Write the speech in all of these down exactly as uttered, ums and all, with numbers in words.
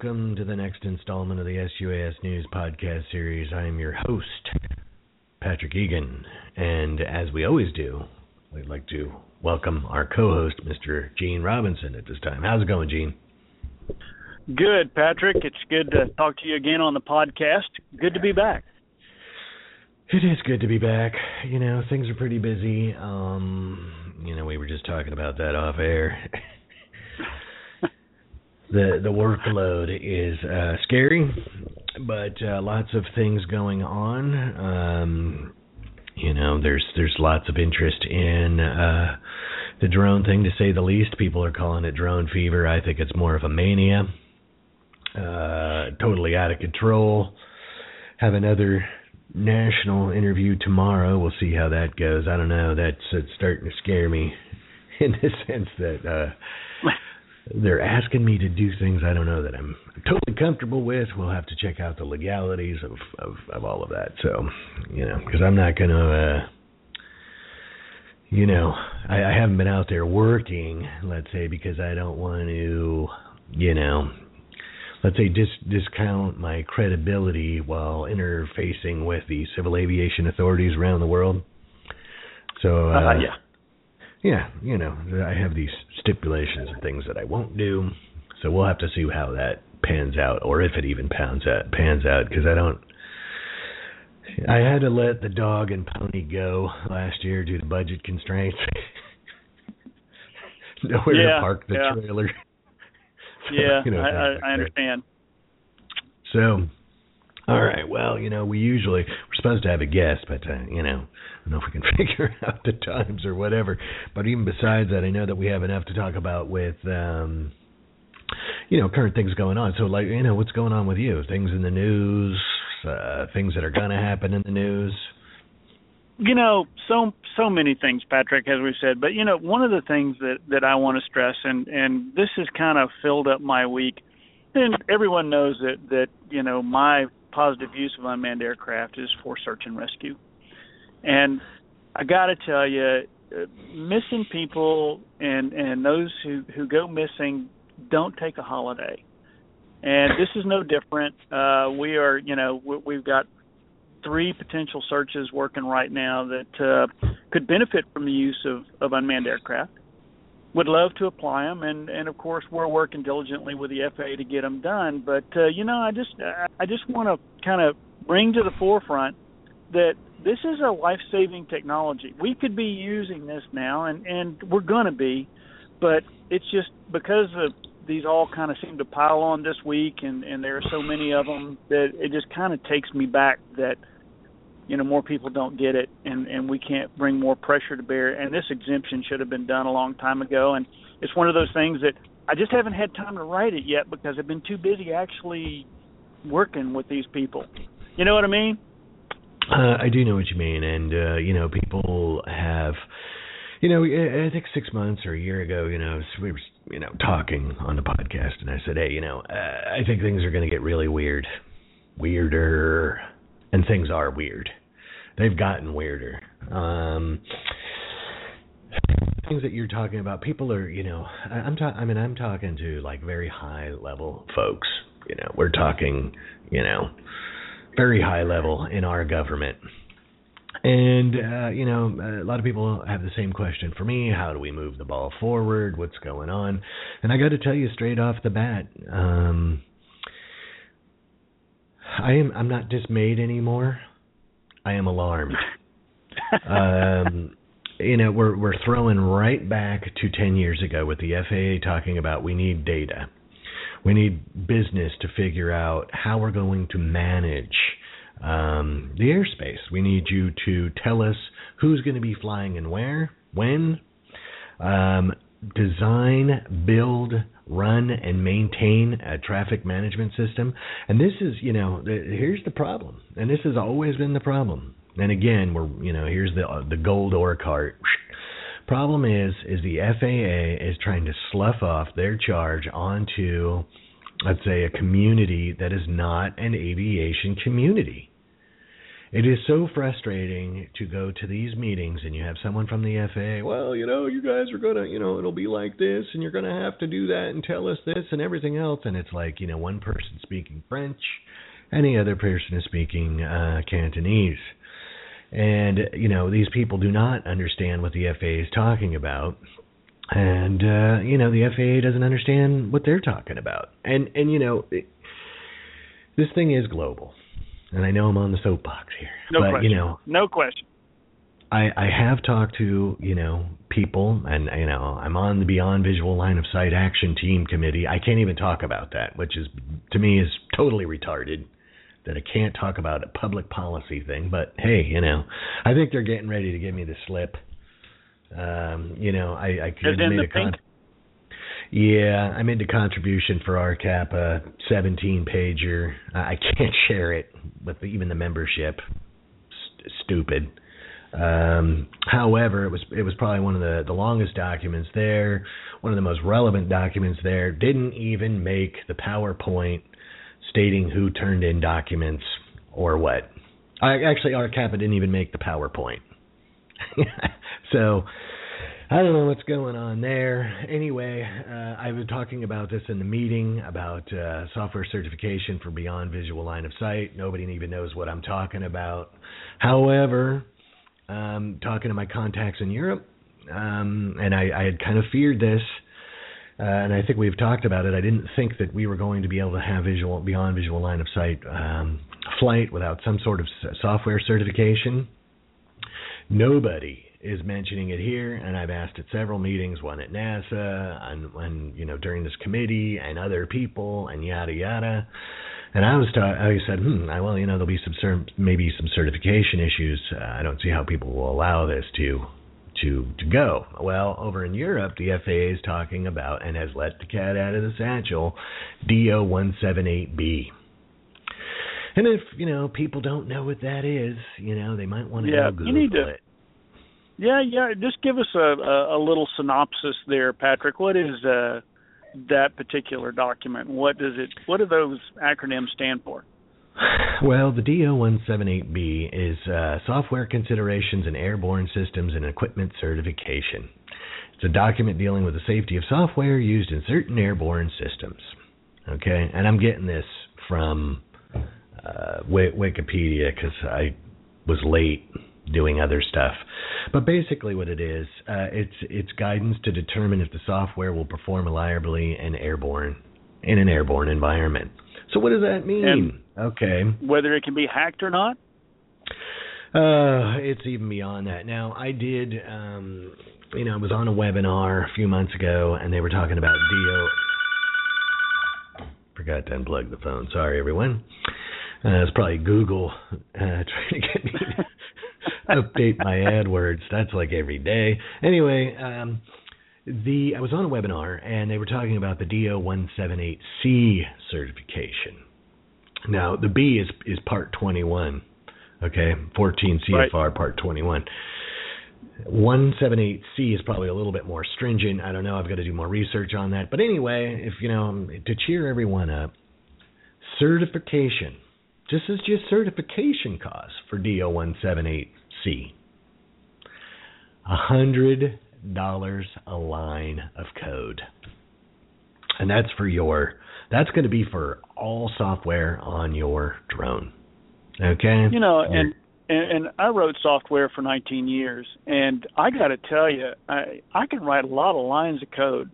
welcome to the next installment of the S U A S News podcast series. I am your host, Patrick Egan, and as we always do, we'd like to welcome our co-host, Mister Gene Robinson, at this time. How's it going, Gene? Good, Patrick. It's good to talk to you again on the podcast. Good to be back. It is good to be back. You know, things are pretty busy. Um, you know, we were just talking about that off air. The the workload is uh, scary, but uh, lots of things going on. Um, you know, there's there's lots of interest in uh, the drone thing, to say the least. People are calling it drone fever. I think it's more of a mania. Uh, totally out of control. Have another national interview tomorrow. We'll see how that goes. I don't know. That's it's starting to scare me in the sense that uh, they're asking me to do things I don't know that I'm totally comfortable with. We'll have to check out the legalities of, of, of all of that. So, you know, because I'm not going to, uh, you know, I, I haven't been out there working, let's say, because I don't want to, you know, let's say dis- discount my credibility while interfacing with the civil aviation authorities around the world. So, uh, uh, yeah. Yeah, you know, I have these stipulations and things that I won't do, so we'll have to see how that pans out, or if it even pans out, pans out, because I don't, I had to let the dog and pony go last year due to budget constraints. Nowhere yeah, to park the yeah. trailer. So, yeah, you know, I, I, like I understand. So, all right, well, you know, we usually, we're supposed to have a guest, but, uh, you know, I don't know if we can figure out the times or whatever. But even besides that, I know that we have enough to talk about with, um, you know, current things going on. So, like, you know, what's going on with you? Things in the news, uh, things that are going to happen in the news? You know, so so many things, Patrick, as we said. But, you know, one of the things that, that I want to stress, and, and this has kind of filled up my week, and everyone knows that, that, you know, my positive use of unmanned aircraft is for search and rescue. And I got to tell you, uh, missing people and, and those who, who go missing don't take a holiday. And this is no different. Uh, we are, you know, we, we've got three potential searches working right now that uh, could benefit from the use of, of unmanned aircraft. Would love to apply them, and, and of course we're working diligently with the F A A to get them done. But uh, you know, I just I just want to kind of bring to the forefront that this is a life-saving technology. We could be using this now, and, and we're going to be, but it's just because of these all kind of seem to pile on this week, and, and there are so many of them that it just kind of takes me back that, you know, more people don't get it, and, and we can't bring more pressure to bear. And this exemption should have been done a long time ago. And it's one of those things that I just haven't had time to write it yet because I've been too busy actually working with these people. You know what I mean? Uh, I do know what you mean. And, uh, you know, people have, you know, I think six months or a year ago, you know, we were, you know, talking on the podcast, and I said, hey, you know, uh, I think things are going to get really weird, weirder. And things are weird. They've gotten weirder. Um, things that you're talking about, people are, you know, I'm ta- I mean, I'm talking to like very high level folks. You know, we're talking, you know, very high level in our government. And, uh, you know, a lot of people have the same question for me. How do we move the ball forward? What's going on? And I got to tell you straight off the bat, um, I am. I'm not dismayed anymore. I am alarmed. um, you know, we're we're throwing right back to ten years ago with the F A A talking about we need data, we need business to figure out how we're going to manage um, the airspace. We need you to tell us who's going to be flying and where, when. Um, design, build, run, and maintain a traffic management system. And this is, you know, the, here's the problem. And this has always been the problem. And again, we're, you know, here's the uh, the gold ore cart. Problem is, is the F A A is trying to slough off their charge onto, let's say, a community that is not an aviation community. It is so frustrating to go to these meetings and you have someone from the F A A, well, you know, you guys are going to, you know, it'll be like this and you're going to have to do that and tell us this and everything else. And it's like, you know, one person speaking French and the other person is speaking uh, Cantonese. And, you know, these people do not understand what the F A A is talking about. And, uh, you know, the F A A doesn't understand what they're talking about. And, and you know, it, this thing is global. And I know I'm on the soapbox here. No but, question. you know, no question. I, I have talked to, you know, people, and, you know, I'm on the Beyond Visual Line of Sight Action Team Committee. I can't even talk about that, which is, to me, is totally retarded, that I can't talk about a public policy thing. But, hey, you know, I think they're getting ready to give me the slip. Um, you know, I, I could made a con- Yeah, I made a contribution for R C A P, a seventeen pager. I can't share it with the, even the membership. St- stupid. Um, however, it was it was probably one of the, the longest documents there, one of the most relevant documents there. Didn't even make the PowerPoint stating who turned in documents or what. I, actually, R C A P didn't even make the PowerPoint. So I don't know what's going on there. Anyway, uh, I was talking about this in the meeting about uh, software certification for Beyond Visual Line of Sight. Nobody even knows what I'm talking about. However, um, talking to my contacts in Europe, um, and I, I had kind of feared this, uh, and I think we've talked about it. I didn't think that we were going to be able to have visual Beyond Visual Line of Sight um, flight without some sort of software certification. Nobody is mentioning it here, and I've asked at several meetings, one at NASA, and, and you know during this committee, and other people, and yada yada. And I was ta- I said, hmm, I, well, you know, there'll be some cer- maybe some certification issues. Uh, I don't see how people will allow this to to to go. Well, over in Europe, the F A A is talking about and has let the cat out of the satchel, D O one seventy-eight B. And if, you know, people don't know what that is, you know, they might want to yeah, go Google you need to, it. Yeah, yeah. Just give us a, a, a little synopsis there, Patrick. What is uh, that particular document? What does it? What do those acronyms stand for? Well, the D O one seventy-eight B is uh, Software Considerations in Airborne Systems and Equipment Certification. It's a document dealing with the safety of software used in certain airborne systems. Okay, and I'm getting this from uh, Wikipedia because I was late doing other stuff. But basically what it is, uh, it's it's guidance to determine if the software will perform reliably in airborne in an airborne environment. So what does that mean? And okay. Whether it can be hacked or not? Uh, it's even beyond that. Now, I did, um, you know, I was on a webinar a few months ago, and they were talking about D O... Forgot to unplug the phone. Sorry, everyone. Uh, it's probably Google uh, trying to get me to update my AdWords. That's like every day. Anyway, um, the I was on a webinar, and they were talking about the D O one seventy-eight C certification. Now, the B is is Part twenty-one, okay, fourteen C F R right. Part twenty-one. one seventy-eight C is probably a little bit more stringent. I don't know. I've got to do more research on that. But anyway, if you know, to cheer everyone up, certification. This is just certification costs for D O one seventy-eight C. one hundred dollars a line of code. And that's for your, that's going to be for all software on your drone. Okay? You know, and, and, and I wrote software for nineteen years, and I got to tell you, I, I can write a lot of lines of code.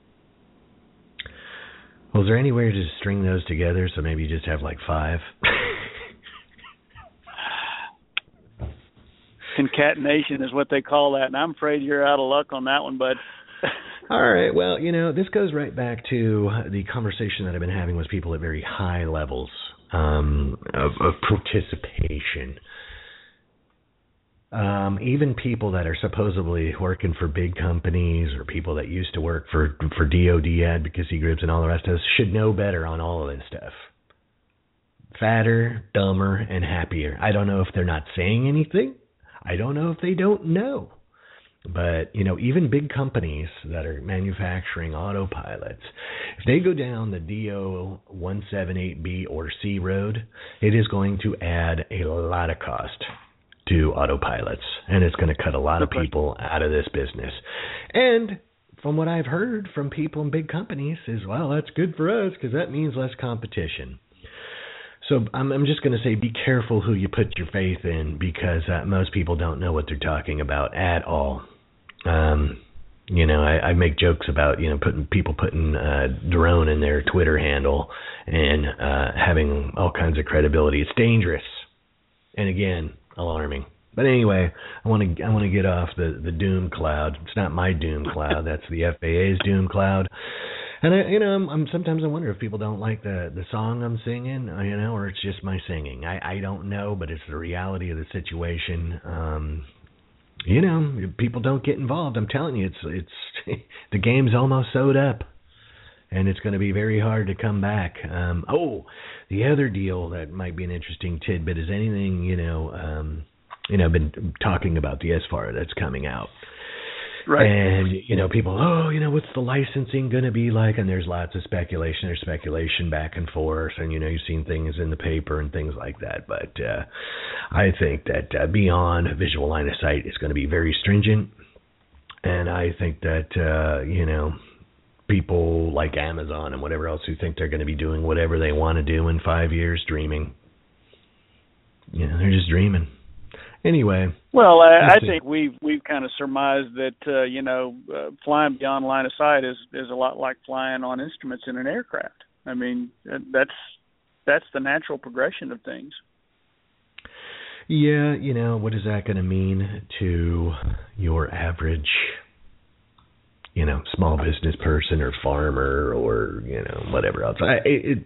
Well, is there any way to string those together so maybe you just have like five? Concatenation is what they call that, and I'm afraid you're out of luck on that one, bud. All right. Well, you know, this goes right back to the conversation that I've been having with people at very high levels um, of, of participation. Um, even people that are supposedly working for big companies or people that used to work for for D O D advocacy groups and all the rest of us should know better on all of this stuff. Fatter, dumber, and happier. I don't know if they're not saying anything. I don't know if they don't know. But, you know, even big companies that are manufacturing autopilots, if they go down the D O one seventy-eight B or C road, it is going to add a lot of cost to autopilots, and it's going to cut a lot of people out of this business. And from what I've heard from people in big companies is, well, that's good for us because that means less competition. So I'm, I'm just going to say be careful who you put your faith in, because uh, most people don't know what they're talking about at all. Um, you know, I, I make jokes about, you know, putting people putting uh, drone in their Twitter handle and uh, having all kinds of credibility. It's dangerous, and again, alarming. But anyway, I want to I want to get off the, the doom cloud. It's not my doom cloud. That's the F A A's doom cloud. And I, you know, I'm, I'm sometimes I wonder if people don't like the the song I'm singing, you know, or it's just my singing. I, I don't know, but it's the reality of the situation. Um, you know, people don't get involved. I'm telling you, it's it's the game's almost sewed up, and it's going to be very hard to come back. Um, oh, the other deal that might be an interesting tidbit is anything, you know, um, you know, I've been talking about the S F A R that's coming out. Right. And, you know, people, oh, you know, what's the licensing going to be like? And there's lots of speculation. There's speculation back and forth. And, you know, you've seen things in the paper and things like that. But uh, I think that uh, beyond visual line of sight is going to be very stringent. And I think that, uh, you know, people like Amazon and whatever else who think they're going to be doing whatever they want to do in five years, dreaming. You know, they're just dreaming. Anyway. Well, I, I think we've we've kind of surmised that uh, you know uh, flying beyond line of sight is, is a lot like flying on instruments in an aircraft. I mean, that's that's the natural progression of things. Yeah, you know, what is that going to mean to your average, you know, small business person or farmer or, you know, whatever else? I, it's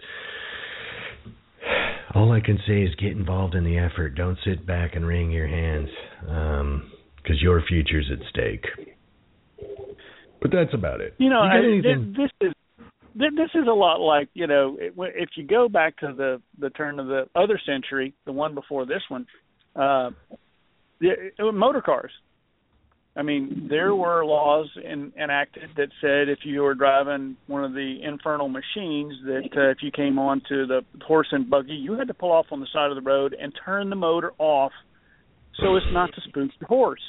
all I can say is get involved in the effort. Don't sit back and wring your hands, um, because your future's at stake. But that's about it. You know, you I, this is this is a lot like, you know, if you go back to the, the turn of the other century, the one before this one, uh, the, motor cars. I mean, there were laws in, enacted that said if you were driving one of the infernal machines, that uh, if you came onto the horse and buggy, you had to pull off on the side of the road and turn the motor off so as not to spook the horse.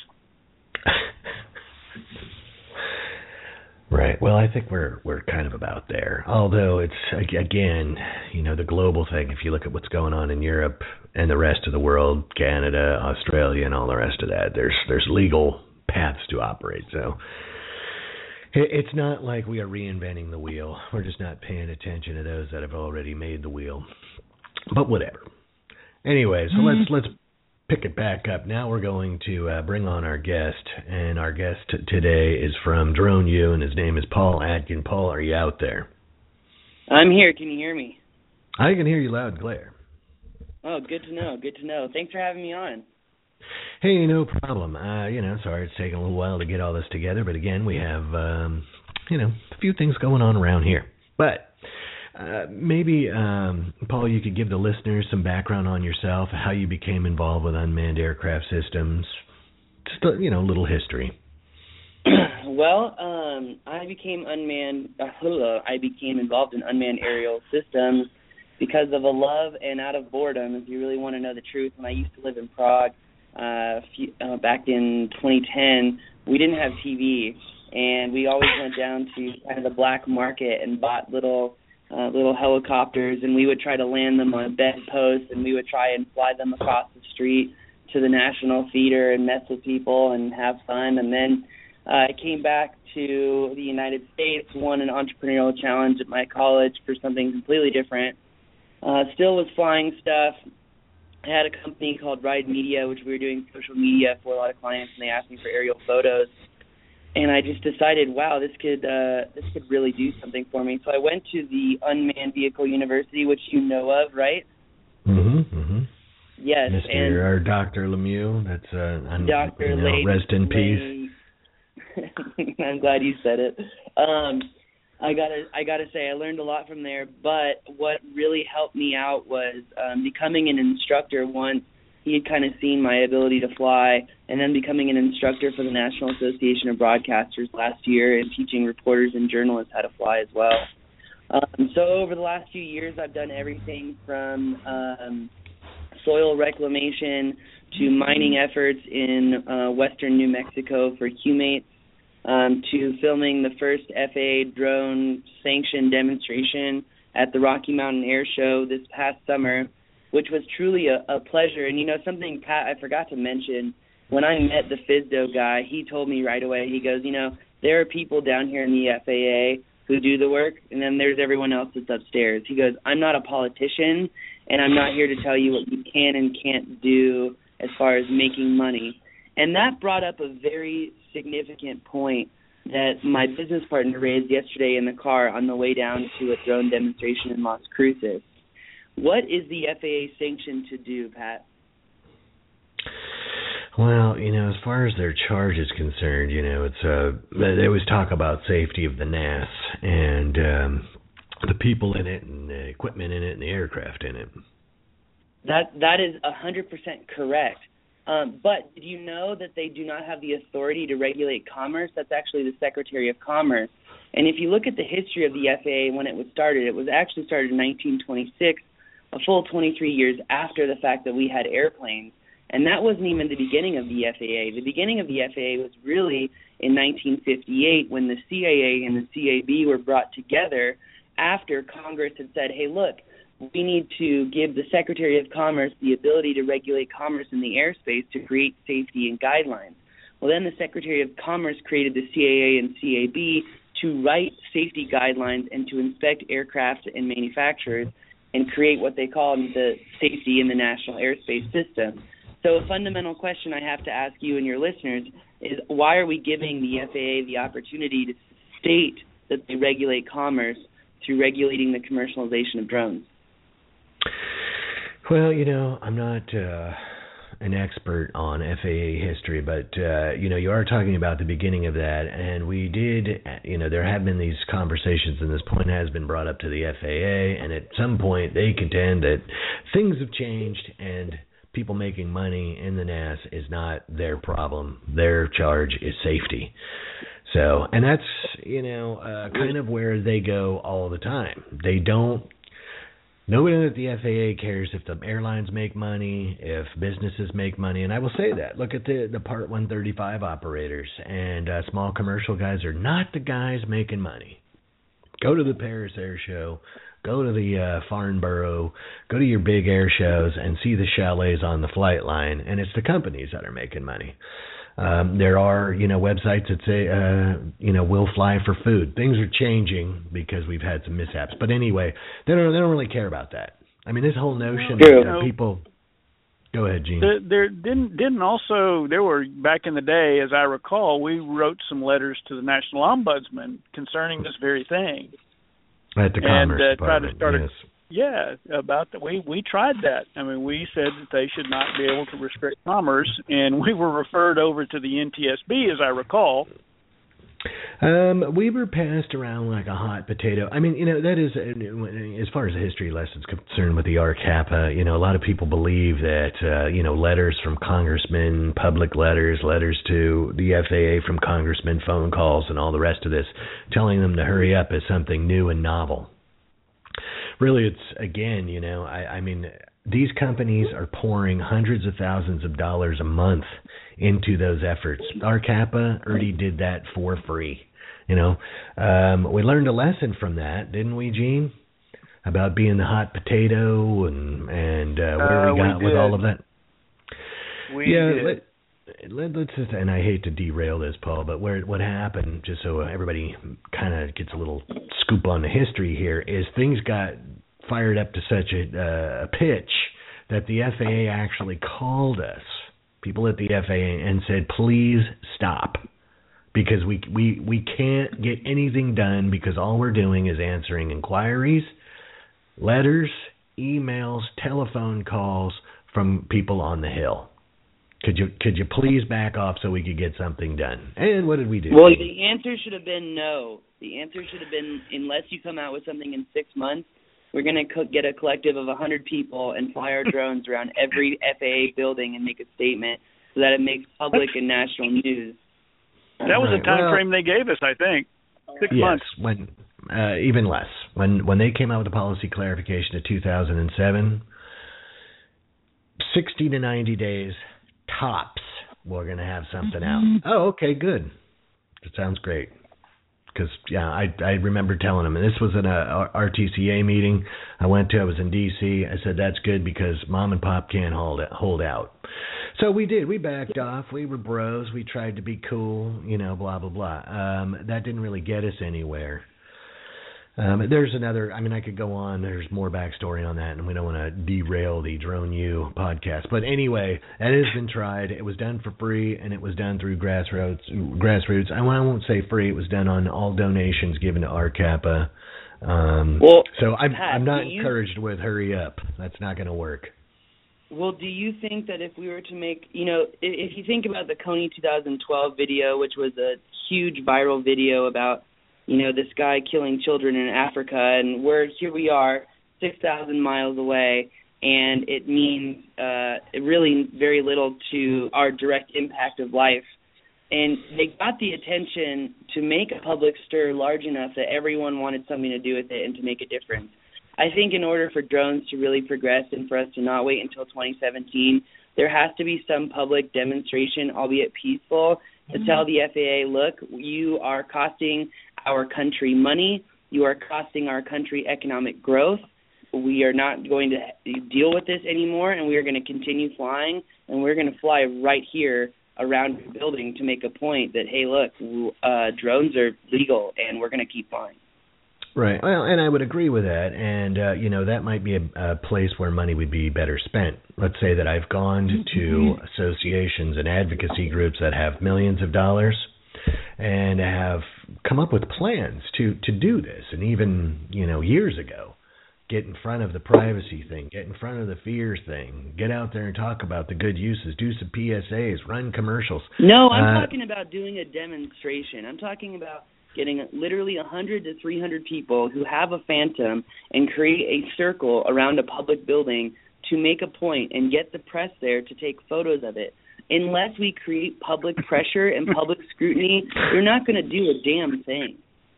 Right. Well, I think we're we're kind of about there. Although it's, again, you know, the global thing. If you look at what's going on in Europe and the rest of the world, Canada, Australia, and all the rest of that, there's there's legal paths to operate. So it's not like we are reinventing the wheel. We're just not paying attention to those that have already made the wheel. But whatever. Anyway, so let's let's pick it back up. Now we're going to uh, bring on our guest, and our guest t- today is from Drone U, and his name is Paul Atkin. Paul, are you out there? I'm here. Can you hear me? I can hear you loud and clear. Oh, good to know. Good to know. Thanks for having me on. Hey, no problem. Uh, you know, sorry it's taken a little while to get all this together, but again, we have, um, you know, a few things going on around here. But uh, maybe, um, Paul, you could give the listeners some background on yourself, how you became involved with unmanned aircraft systems, just a, you know, a little history. Well, um, I became unmanned. Uh, I became involved in unmanned aerial systems because of a love and out of boredom. If you really want to know the truth, when I used to live in Prague, uh, few, uh, back in twenty ten, we didn't have T V, and we always went down to kind of the black market and bought little uh, little helicopters, and we would try to land them on bedposts, and we would try and fly them across the street to the National Theater and mess with people and have fun. And then uh, I came back to the United States, won an entrepreneurial challenge at my college for something completely different. Uh, still was flying stuff. I had a company called Ride Media, which we were doing social media for a lot of clients, and they asked me for aerial photos. And I just decided, wow, this could uh, this could really do something for me. So I went to the Unmanned Vehicle University, which you know of, right? Mm-hmm. mm-hmm. Yes. Mister And or Doctor Lemieux, that's uh, un- Doctor you know, Lay- rest in Lay- peace. I'm glad you said it. Um, I gotta, I gotta say, I learned a lot from there. But what really helped me out was um, becoming an instructor once he had kind of seen my ability to fly, and then becoming an instructor for the National Association of Broadcasters last year and teaching reporters and journalists how to fly as well. Um, so over the last few years, I've done everything from um, soil reclamation to mining efforts in uh, western New Mexico for Humates, um, to filming the first F A A drone sanctioned demonstration at the Rocky Mountain Air Show this past summer, which was truly a, a pleasure. And, you know, something, Pat, I forgot to mention, when I met the F S D O guy, he told me right away, he goes, you know, there are people down here in the F A A who do the work, and then there's everyone else that's upstairs. He goes, I'm not a politician, and I'm not here to tell you what you can and can't do as far as making money. And that brought up a very significant point that my business partner raised yesterday in the car on the way down to a drone demonstration in Las Cruces. What is the F A A sanctioned to do, Pat? Well, you know, as far as their charge is concerned, you know, it's uh, they always talk about safety of the N A S and um, the people in it and the equipment in it and the aircraft in it. That that is a hundred percent correct. Um, but did you know that they do not have the authority to regulate commerce? That's actually the Secretary of Commerce. And if you look at the history of the F A A when it was started, it was actually started in nineteen twenty-six, a full twenty-three years after the fact that we had airplanes. And that wasn't even the beginning of the F A A. The beginning of the F A A was really in nineteen fifty-eight when the C A A and the C A B were brought together after Congress had said, hey, look, we need to give the Secretary of Commerce the ability to regulate commerce in the airspace to create safety and guidelines. Well, then the Secretary of Commerce created the C A A and C A B to write safety guidelines and to inspect aircraft and manufacturers and create what they call the safety in the national airspace system. So a fundamental question I have to ask you and your listeners is, why are we giving the F A A the opportunity to state that they regulate commerce through regulating the commercialization of drones? Well, you know, I'm not uh, an expert on F A A history, but, uh, you know, you are talking about the beginning of that, and we did, you know, there have been these conversations, and this point has been brought up to the F A A, and at some point they contend that things have changed, and people making money in the N A S is not their problem. Their charge is safety. So, and that's, you know, uh, kind of where they go all the time. They don't, nobody at the F A A cares if the airlines make money, if businesses make money. And I will say that. Look at the, the Part one thirty-five operators and uh, small commercial guys are not the guys making money. Go to the Paris Air Show. Go to the uh, Farnborough, go to your big air shows and see the chalets on the flight line, and it's the companies that are making money. Um, there are, you know, websites that say, uh, you know, we'll fly for food. Things are changing because we've had some mishaps. But anyway, they don't, they don't really care about that. I mean, this whole notion True. that uh, people... Go ahead, Gene. There, there didn't didn't also there were back in the day, as I recall, we wrote some letters to the National Ombudsman concerning this very thing. At the Commerce and, uh, Department, tried to start yes. A, yeah, about that. We we tried that. I mean, we said that they should not be able to restrict commerce, and we were referred over to the N T S B, as I recall. Um, we were passed around like a hot potato. I mean, you know, that is, as far as the history lesson is concerned with the R C A P A, you know, a lot of people believe that, uh, you know, letters from congressmen, public letters, letters to the F A A from congressmen, phone calls, and all the rest of this, telling them to hurry up is something new and novel. Really, it's, again, you know, I, I mean, these companies are pouring hundreds of thousands of dollars a month into those efforts. R C A P A already did that for free. You know, um, we learned a lesson from that, didn't we, Gene? About being the hot potato and and uh, where uh, we got we with all of that. We yeah, did. Let, let, let's just, and I hate to derail this, Paul, but where what happened, just so everybody kind of gets a little scoop on the history here, is things got fired up to such a, uh, a pitch that the F A A actually called us, people at the F A A, and said, please stop. Because we we we can't get anything done because all we're doing is answering inquiries, letters, emails, telephone calls from people on the Hill. Could you could you please back off so we could get something done? And what did we do? Well, the answer should have been no. The answer should have been, unless you come out with something in six months, we're going to co- get a collective of one hundred people and fly our drones around every F A A building and make a statement so that it makes public and national news. That was right. the time well, frame they gave us, I think. Six yes, months. when uh, even less. When when they came out with the policy clarification in two thousand seven, sixty to ninety days tops, we're going to have something out. Oh, okay, good. That sounds great. Because, yeah, I I remember telling them, and this was in a R T C A meeting I went to. I was in D C I said, that's good because mom and pop can't hold it, hold out. So we did. We backed off. We were bros. We tried to be cool, you know, blah, blah, blah. Um, that didn't really get us anywhere. Um, there's another, I mean, I could go on. There's more backstory on that, and we don't want to derail the Drone U podcast. But anyway, it has been tried. It was done for free, and it was done through grassroots. Grassroots. I won't say free. It was done on all donations given to R C A P A. Um, well, so I'm, Pat, I'm not you, encouraged with hurry up. That's not going to work. Well, do you think that if we were to make, you know, if you think about the Kony two thousand twelve video, which was a huge viral video about, you know, this guy killing children in Africa, and we're here we are, six thousand miles away, and it means uh, really very little to our direct impact of life. And they got the attention to make a public stir large enough that everyone wanted something to do with it and to make a difference. I think in order for drones to really progress and for us to not wait until twenty seventeen, there has to be some public demonstration, albeit peaceful, to mm-hmm. tell the F A A, look, you are costing our country money, you are costing our country economic growth, we are not going to deal with this anymore, and we are going to continue flying, and we're going to fly right here around the building to make a point that, hey, look, uh, drones are legal, and we're going to keep flying. Right. Well, and I would agree with that. And, uh, you know, that might be a, a place where money would be better spent. Let's say that I've gone to associations and advocacy groups that have millions of dollars and have come up with plans to, to do this. And even, you know, years ago, get in front of the privacy thing, get in front of the fears thing, get out there and talk about the good uses, do some P S As, run commercials. No, I'm uh, talking about doing a demonstration. I'm talking about getting literally one hundred to three hundred people who have a Phantom and create a circle around a public building to make a point and get the press there to take photos of it. Unless we create public pressure and public scrutiny, we're not going to do a damn thing.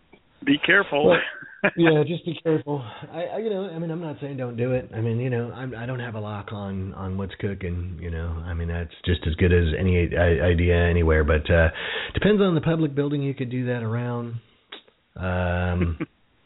Be careful. Well, yeah, just be careful. I, I, you know, I mean, I'm not saying don't do it. I mean, you know, I'm, I don't have a lock on, on what's cooking. You know, I mean, that's just as good as any idea anywhere. But uh, depends on the public building you could do that around. Um,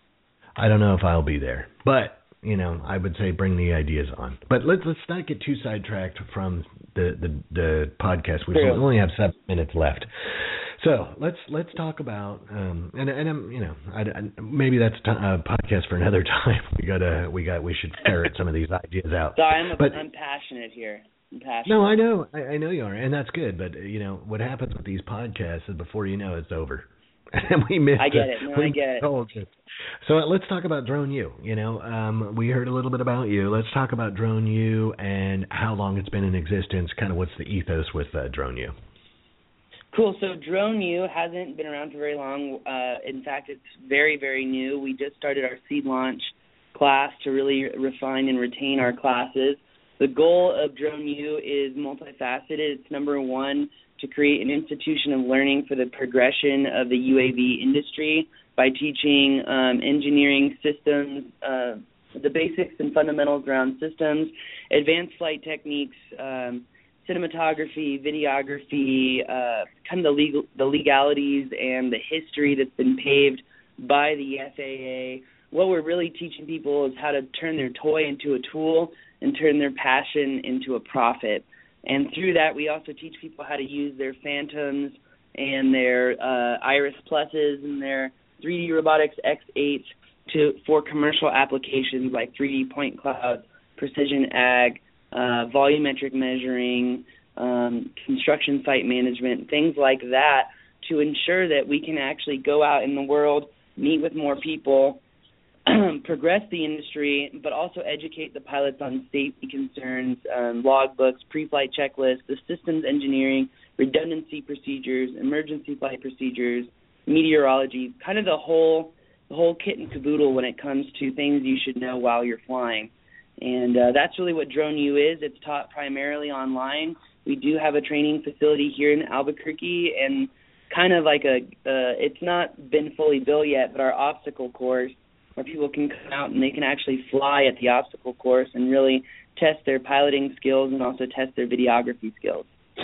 I don't know if I'll be there, but you know, I would say bring the ideas on. But let's let's not get too sidetracked from the the, the podcast. We True. only have seven minutes left. So let's let's talk about um, and and I'm you know I, I, maybe that's a podcast for another time. We gotta we got we should ferret some of these ideas out. So I'm a, but, I'm passionate here. I'm passionate. No, I know I, I know you are, and that's good. But you know what happens with these podcasts is before you know it's over, and we miss. I get it. No, I get it. So let's talk about Drone U. You know, um, we heard a little bit about you. Let's talk about Drone U and how long it's been in existence. Kind of what's the ethos with uh, Drone U. Cool. So Drone U hasn't been around for very long. Uh, in fact, it's very, very new. We just started our seed launch class to really refine and retain our classes. The goal of Drone U is multifaceted. It's number one, to create an institution of learning for the progression of the U A V industry by teaching um, engineering systems, uh, the basics and fundamentals around systems, advanced flight techniques, um, cinematography, videography, uh, kind of the legal, the legalities and the history that's been paved by the F A A. What we're really teaching people is how to turn their toy into a tool and turn their passion into a profit. And through that, we also teach people how to use their Phantoms and their uh, Iris Pluses and their three D Robotics X eight to for commercial applications like three D point cloud, precision ag, Uh, volumetric measuring, um, construction site management, things like that, to ensure that we can actually go out in the world, meet with more people, progress the industry, but also educate the pilots on safety concerns, um, logbooks, pre-flight checklists, the systems engineering, redundancy procedures, emergency flight procedures, meteorology, kind of the whole the whole kit and caboodle when it comes to things you should know while you're flying. And uh, that's really what DroneU is. It's taught primarily online. We do have a training facility here in Albuquerque, and kind of like a, uh, it's not been fully built yet, but our obstacle course, where people can come out and they can actually fly at the obstacle course and really test their piloting skills and also test their videography skills.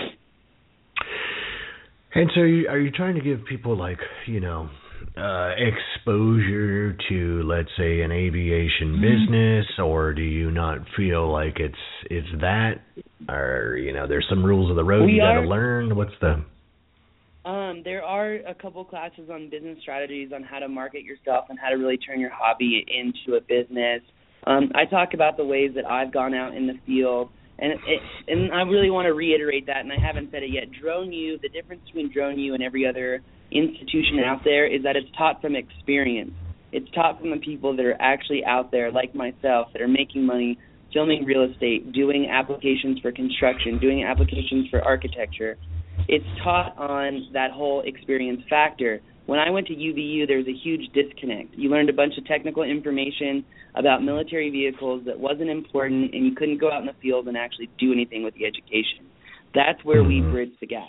And so you, are you trying to give people, like, you know, uh, exposure to, let's say, an aviation business, or do you not feel like it's it's that? Or, you know, there's some rules of the road we you got to are, learn? What's the... Um, there are a couple classes on business strategies on how to market yourself and how to really turn your hobby into a business. Um, I talk about the ways that I've gone out in the field, and it, and I really want to reiterate that, and I haven't said it yet. DroneU, the difference between DroneU and every other institution out there is that it's taught from experience. It's taught from the people that are actually out there, like myself, that are making money, filming real estate, doing applications for construction, doing applications for architecture. It's taught on that whole experience factor. When I went to U V U, there was a huge disconnect. You learned a bunch of technical information about military vehicles that wasn't important, and you couldn't go out in the field and actually do anything with the education. That's where mm-hmm. we bridge the gap.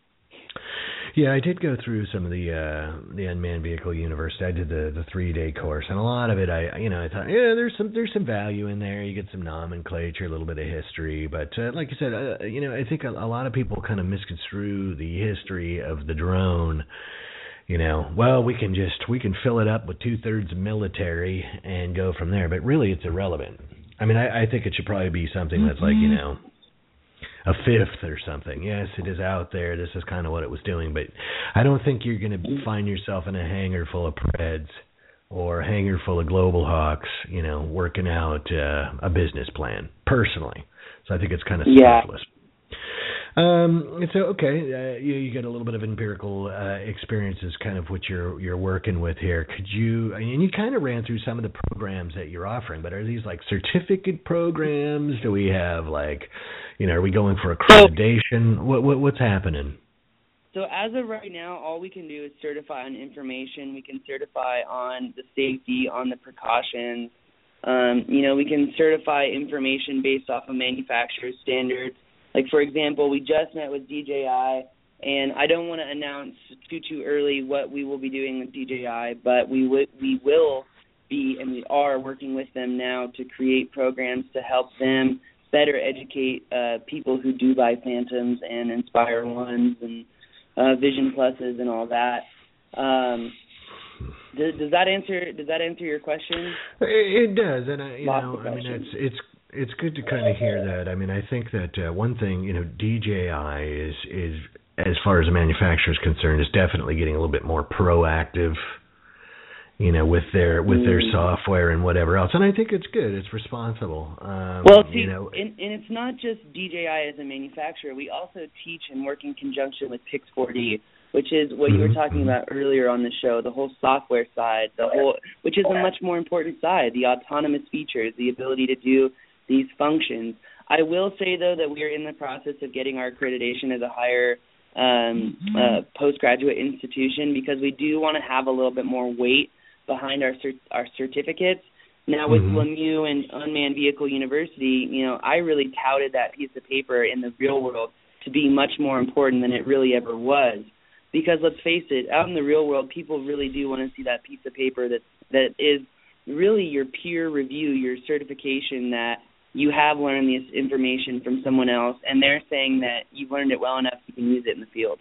Yeah, I did go through some of the uh, the Unmanned Vehicle University. I did the, the three day course, and a lot of it, I you know, I thought, yeah, there's some there's some value in there. You get some nomenclature, a little bit of history, but uh, like you said, uh, you know, I think a, a lot of people kind of misconstrue the history of the drone. You know, well, we can just we can fill it up with two thirds military and go from there, but really, it's irrelevant. I mean, I, I think it should probably be something that's like, you know, a fifth or something. Yes, it is out there. This is kind of what it was doing, but I don't think you're going to find yourself in a hangar full of Preds or a hangar full of Global Hawks, you know, working out uh, a business plan, personally. So I think it's kind of yeah. selfless. Um, so, okay, uh, you, you get a little bit of empirical uh, experiences, kind of what you're you're working with here. Could you, and you kind of ran through some of the programs that you're offering, but are these like certificate programs? Do we have like, you know, are we going for accreditation? What, what what's happening? So as of right now, all we can do is certify on information. We can certify on the safety, on the precautions. Um, you know, we can certify information based off of manufacturer's standards. Like, for example, we just met with D J I, and I don't want to announce too, too early what we will be doing with D J I, but we, w- we will be, and we are working with them now to create programs to help them better educate uh, people who do buy Phantoms and Inspire Ones and uh, Vision Pluses and all that. Um, does, does that answer Does that answer your question? It, it does, and I, you Lots know, I mean, it's it's. It's good to kind of hear that. I mean, I think that uh, one thing, you know, D J I is, is, as far as the manufacturer is concerned, is definitely getting a little bit more proactive, you know, with their with mm. their software and whatever else. And I think it's good. It's responsible. Um, well, see, you know, and, and it's not just D J I as a manufacturer. We also teach and work in conjunction with Pix four D, which is what mm-hmm. you were talking about earlier on the show, the whole software side, the whole, which is a much more important side, the autonomous features, the ability to do these functions. I will say, though, that we are in the process of getting our accreditation as a higher um, mm-hmm. uh, postgraduate institution, because we do want to have a little bit more weight behind our cert- our certificates. Now, with mm-hmm. Lemieux and Unmanned Vehicle University, you know, I really touted that piece of paper in the real world to be much more important than it really ever was. Because let's face it, out in the real world, people really do want to see that piece of paper that that is really your peer review, your certification that you have learned this information from someone else, and they're saying that you've learned it well enough you can use it in the field.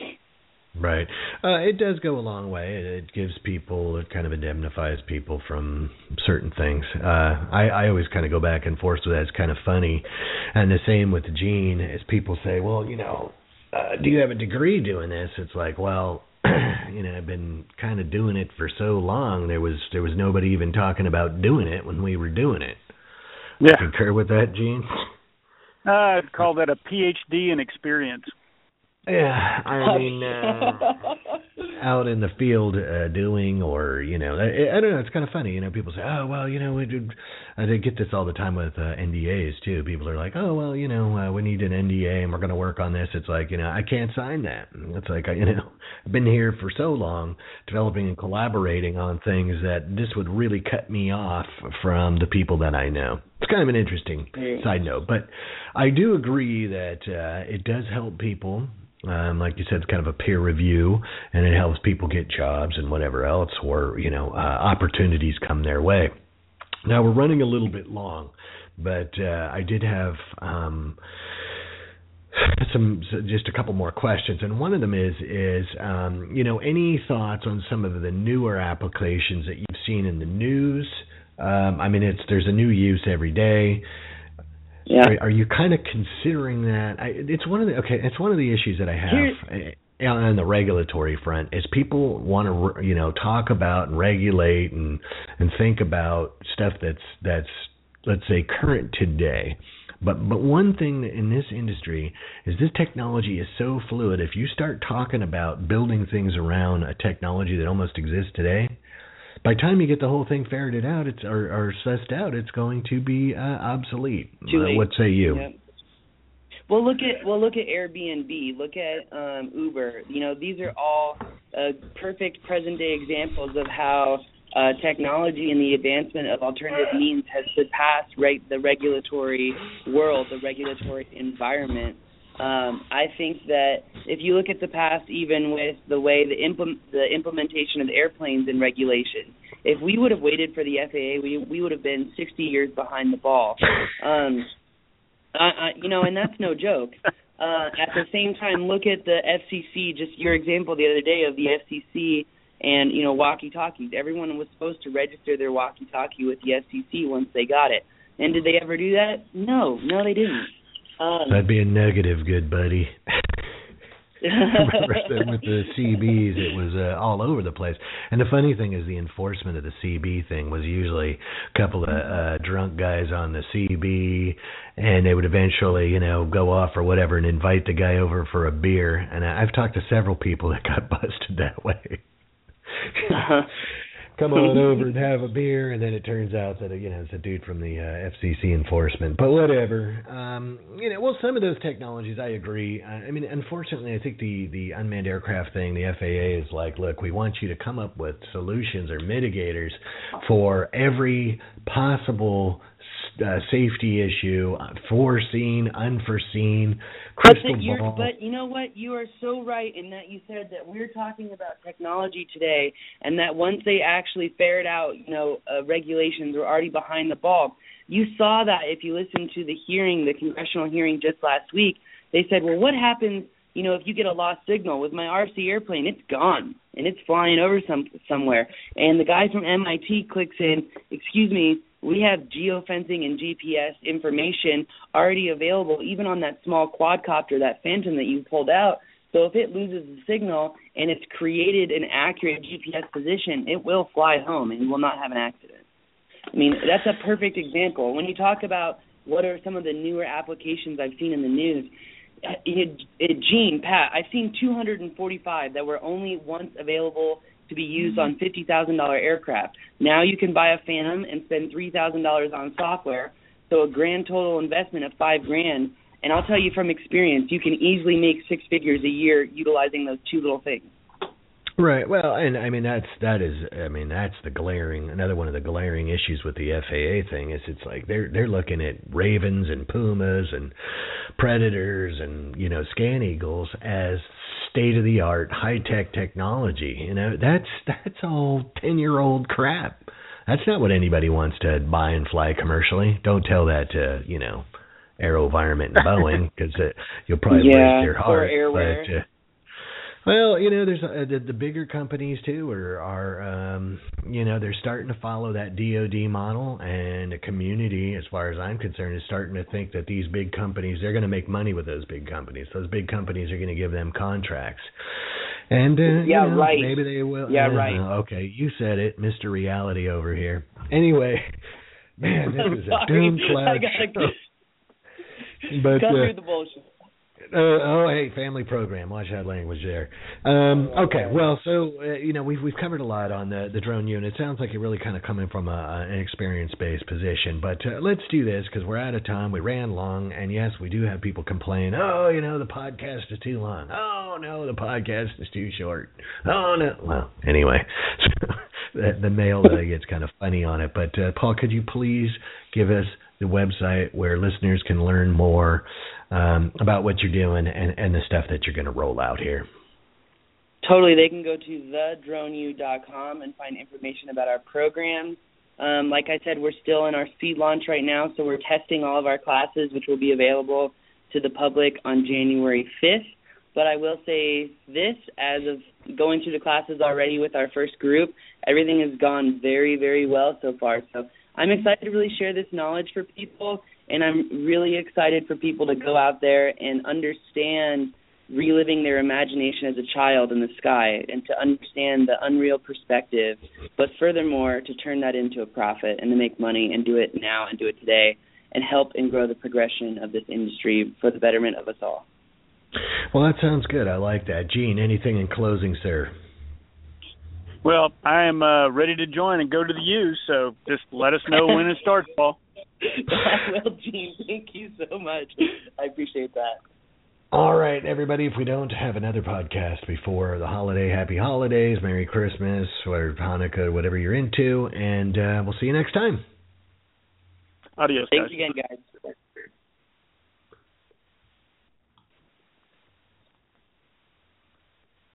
Right. Uh, it does go a long way. It, it gives people, it kind of indemnifies people from certain things. Uh, I, I always kind of go back and forth with that. It's kind of funny. And the same with Gene, as people say, well, you know, uh, do you have a degree doing this? It's like, well, you know, I've been kind of doing it for so long, there was there was nobody even talking about doing it when we were doing it. Yeah. Concur with that, Gene? Uh, I'd call that a P H D in experience. Yeah, I mean, uh, out in the field uh, doing, or you know, I, I don't know. It's kind of funny, you know. People say, "Oh, well, you know, we did." I get this all the time with uh, N D As too. People are like, "Oh, well, you know, uh, we need an N D A and we're going to work on this." It's like, you know, I can't sign that. It's like, I, you know, I've been here for so long, developing and collaborating on things that this would really cut me off from the people that I know. It's kind of an interesting side note, but I do agree that uh, it does help people. Um, like you said, it's kind of a peer review, and it helps people get jobs and whatever else, or you know, uh, opportunities come their way. Now we're running a little bit long, but uh, I did have um, some just a couple more questions, and one of them is is um, you know, any thoughts on some of the newer applications that you've seen in the news? Um, I mean, it's there's a new use every day. Yeah. Are, are you kind of considering that? I, it's one of the okay. It's one of the issues that I have Here, on the regulatory front is people want to you know talk about and regulate and and think about stuff that's that's let's say current today. But but one thing in this industry is this technology is so fluid. If you start talking about building things around a technology that almost exists today, by the time you get the whole thing ferreted out, it's or, or sussed out, it's going to be uh, obsolete. Uh, what say you? Yep. Well, look at well look at Airbnb. Look at um, Uber. You know, these are all uh, perfect present day examples of how uh, technology and the advancement of alternative means has surpassed reg- the regulatory world, the regulatory environment. Um, I think that if you look at the past, even with the way the, implement, the implementation of airplanes and regulation, if we would have waited for the F A A, we we would have been sixty years behind the ball. Um, I, I, you know, and that's no joke. Uh, at the same time, look at the F C C. Just your example the other day of the F C C and you know walkie-talkies. Everyone was supposed to register their walkie-talkie with the F C C once they got it. And did they ever do that? No, no, they didn't. Um, That'd be a negative, good buddy. Remember with the C Bs, it was uh, all over the place. And the funny thing is the enforcement of the C B thing was usually a couple of uh, drunk guys on the C B, and they would eventually, you know, go off or whatever and invite the guy over for a beer. And I've talked to several people that got busted that way. Come on over and have a beer, and then it turns out that you know it's a dude from the uh, F C C enforcement. But whatever, um, you know. Well, some of those technologies, I agree. I mean, unfortunately, I think the the unmanned aircraft thing, the F A A is like, look, we want you to come up with solutions or mitigators for every possible uh, safety issue, foreseen, unforeseen, crystal but you're, ball. But you know what? You are so right in that you said that we're talking about technology today, and that once they actually ferret out, you know, uh, regulations are already behind the ball. You saw that if you listened to the hearing, the congressional hearing just last week. They said, well, what happens, you know, if you get a lost signal with my R C airplane? It's gone, and it's flying over some somewhere. And the guy from M I T clicks in, excuse me, we have geofencing and G P S information already available, even on that small quadcopter, that Phantom that you pulled out. So if it loses the signal and it's created an accurate G P S position, it will fly home and you will not have an accident. I mean, that's a perfect example. When you talk about what are some of the newer applications I've seen in the news, it, it, Gene, Pat, I've seen two hundred forty-five that were only once available to be used on fifty thousand dollars aircraft. Now you can buy a Phantom and spend three thousand dollars on software, so a grand total investment of five grand. And I'll tell you from experience, you can easily make six figures a year utilizing those two little things. Right. Well, and I mean that's that is I mean that's the glaring another one of the glaring issues with the F A A thing is it's like they're they're looking at Ravens and Pumas and Predators and you know Scan Eagles as state of the art high tech technology. You know that's that's all ten year old crap. That's not what anybody wants to buy and fly commercially. Don't tell that to you know AeroVironment and Boeing because you'll probably yeah, break their heart. Or Airware. But, uh, Well, you know, there's uh, the, the bigger companies too are, are um, you know, they're starting to follow that D O D model, and the community, as far as I'm concerned, is starting to think that these big companies, they're going to make money with those big companies. Those big companies are going to give them contracts, and uh, yeah, you know, right. maybe they will. Yeah, uh, right. Okay, you said it, Mister Reality over here. Anyway, man, this is a doom cloud. I gotta but cut uh, through the bullshit. Uh, oh, hey, family program. Watch that language there. Um, okay, well, so uh, you know we've we've covered a lot on the the drone unit. It sounds like you're really kind of coming from a, an experience-based position. But uh, let's do this because we're out of time. We ran long, and yes, we do have people complain. Oh, you know the podcast is too long. Oh no, the podcast is too short. Oh no. Well, anyway, the, the mail that I get is kind of funny on it. But uh, Paul, could you please give us the website where listeners can learn more um, about what you're doing and, and the stuff that you're going to roll out here? Totally. They can go to the drone u dot com and find information about our program. Um, like I said, we're still in our seed launch right now, so we're testing all of our classes, which will be available to the public on January fifth. But I will say this, as of going through the classes already with our first group, everything has gone very, very well so far. So I'm excited to really share this knowledge for people, and I'm really excited for people to go out there and understand reliving their imagination as a child in the sky and to understand the unreal perspective, but furthermore, to turn that into a profit and to make money and do it now and do it today and help and grow the progression of this industry for the betterment of us all. Well, that sounds good. I like that. Gene, anything in closing, sir? Well, I am uh, ready to join and go to the U, so just let us know when it starts, Paul. Well, Gene, thank you so much. I appreciate that. All right, everybody, if we don't have another podcast before the holiday, happy holidays, Merry Christmas, or Hanukkah, whatever you're into, and uh, we'll see you next time. Adios, Thanks guys. again, guys.